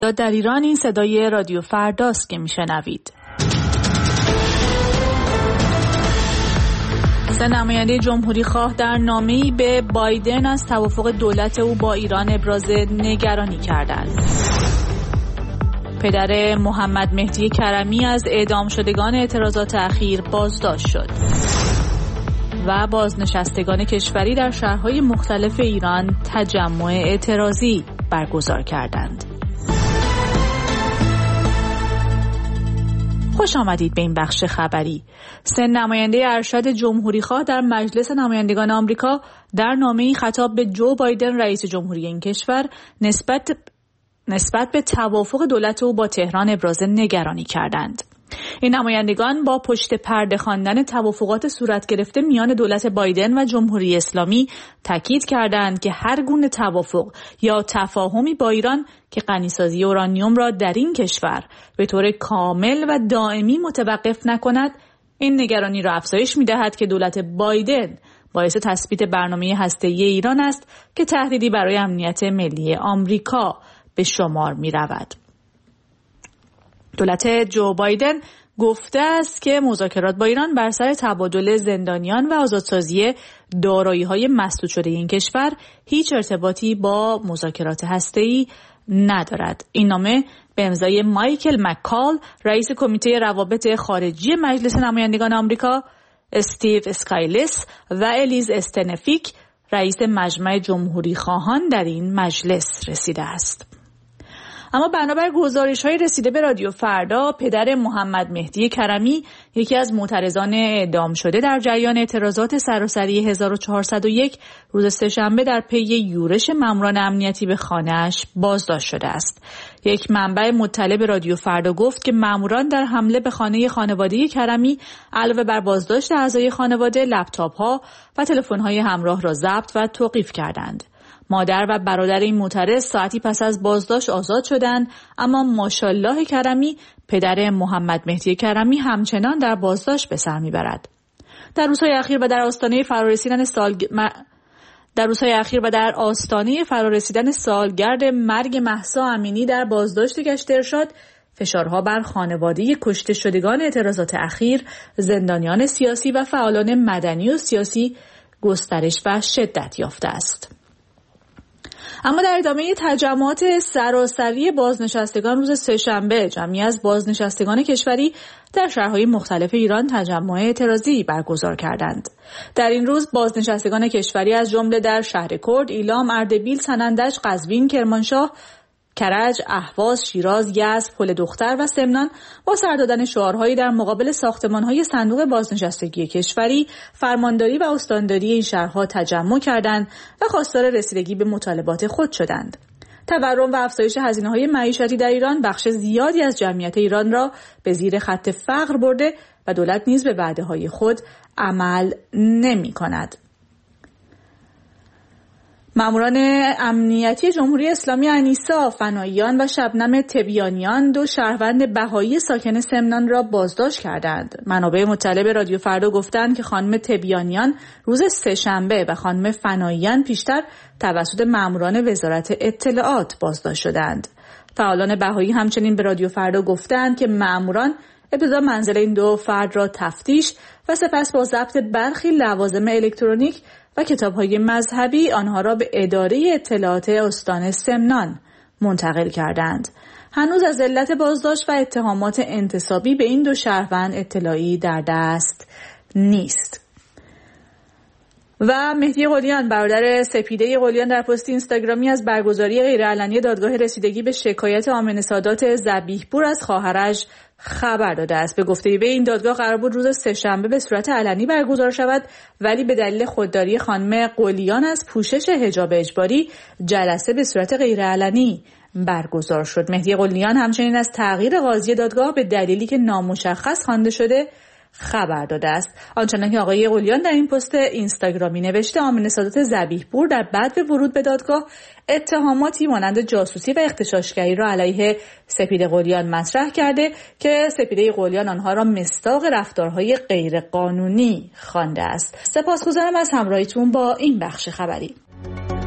در ایران این صدای رادیو فرداست که میشنوید. سه نماینده جمهوری خواه در نامه‌ای به بایدن از توافق دولت او با ایران ابراز نگرانی کردند. پدر محمد مهدی کرمی از اعدام شدگان اعتراضات اخیر بازداشت شد و بازنشستگان کشوری در شهرهای مختلف ایران تجمع اعتراضی برگزار کردند. خوش آمدید به این بخش خبری. سه نماینده ارشد جمهوری خواه در مجلس نمایندگان آمریکا در نامه‌ای خطاب به جو بایدن رئیس جمهوری این کشور نسبت به توافق دولت او با تهران ابراز نگرانی کردند. این نمایندگان با پشت پرده خواندن توافقات صورت گرفته میان دولت بایدن و جمهوری اسلامی تاکید کردند که هر گونه توافق یا تفاهمی با ایران که غنیسازی اورانیوم را در این کشور به طور کامل و دائمی متوقف نکند، این نگرانی را افزایش می‌دهد که دولت بایدن باعث تثبیت برنامه هسته‌ای ایران است که تهدیدی برای امنیت ملی آمریکا به شمار می‌رود. دولت جو بایدن گفته است که مذاکرات با ایران بر سر تبادل زندانیان و آزادسازی دارایی‌های مسدود شده این کشور هیچ ارتباطی با مذاکرات هسته‌ای ندارد. این نامه به امضای مایکل مکال رئیس کمیته روابط خارجی مجلس نمایندگان آمریکا، استیو اسکایلس و الیز استنفیک رئیس مجمع جمهوری خواهان در این مجلس رسیده است. اما بنابر گزارش‌های رسیده به رادیو فردا، پدر محمد مهدی کرمی، یکی از معترضان اعدام شده در جریان اعتراضات سراسری 1401 روز سه‌شنبه در پی یورش ماموران امنیتی به خانه‌اش بازداشت شده است. یک منبع مطلع به رادیو فردا گفت که ماموران در حمله به خانه خانواده کرمی علاوه بر بازداشت اعضای خانواده، لپتاپ‌ها و تلفن‌های همراه را ضبط و توقیف کردند. مادر و برادر این معترض ساعتی پس از بازداشت آزاد شدند، اما ماشاءالله کرمی، پدر محمد مهدی کرمی، همچنان در بازداشت به سر میبرد. در روزهای اخیر و در آستانه فرارسیدن سالگرد مرگ مهسا امینی در بازداشت گشت ارشاد، فشارها بر خانواده کشته شدگان اعتراضات اخیر، زندانیان سیاسی و فعالان مدنی و سیاسی گسترش و شدت یافته است. اما در ادامه تجمعات سراسری بازنشستگان روز سه‌شنبه، جمعی از بازنشستگان کشوری در شهرهای مختلف ایران تجمع اعتراضی برگزار کردند. در این روز بازنشستگان کشوری از جمله در شهر کرد، ایلام، اردبیل، سنندج، قزوین، کرمانشاه، کرج، اهواز، شیراز، یزد، پل دختر و سمنان با سر دادن شعارهایی در مقابل ساختمان‌های صندوق بازنشستگی کشوری، فرمانداری و استانداری این شهرها تجمع کردند و خواستار رسیدگی به مطالبات خود شدند. تورم و افزایش هزینه‌های معیشتی در ایران بخش زیادی از جمعیت ایران را به زیر خط فقر برده و دولت نیز به وعده‌های خود عمل نمی‌کند. ماموران امنیتی جمهوری اسلامی انیسا فناییان و شبنم تبیانیان، دو شهروند بهایی ساکن سمنان را بازداشت کردند. منابع مطلع به رادیو فردا گفتند که خانم تبیانیان روز سه‌شنبه و خانم فناییان پیشتر توسط ماموران وزارت اطلاعات بازداشت شدند. فعالان بهایی همچنین به رادیو فردا گفتند که ماموران ابتدا منزل این دو فرد را تفتیش و سپس با ضبط برخی لوازم الکترونیک و کتاب‌های مذهبی آنها را به اداره اطلاعات استان سمنان منتقل کردند. هنوز از علت بازداشت و اتهامات انتصابی به این دو شهروند اطلاعی در دست نیست. و مهدی قلیان، برادر سپیده قلیان، در پست اینستاگرامی از برگزاری غیرعلنی دادگاه رسیدگی به شکایت آمنه سادات ذبیح‌پور از خواهرش خبر داده است. به گفته وی این دادگاه قرار بود روز سه‌شنبه به صورت علنی برگزار شود، ولی به دلیل خودداری خانم قلیان از پوشش حجاب اجباری جلسه به صورت غیرعلنی برگزار شد. مهدی قلیان همچنین از تغییر قاضی دادگاه به دلیلی که نامشخص خوانده شده خبر داده است. آنچنان که آقای قلیان در این پست اینستاگرامی نوشته، آمنه سادات ذبیح‌پور در بعد ورود به دادگاه اتهاماتی مانند جاسوسی و اغتشاشگری را علیه سپیده قلیان مطرح کرده که سپیده قلیان آنها را مصداق رفتارهای غیرقانونی خوانده است. سپاسگزارم از همراهیتون با این بخش خبری.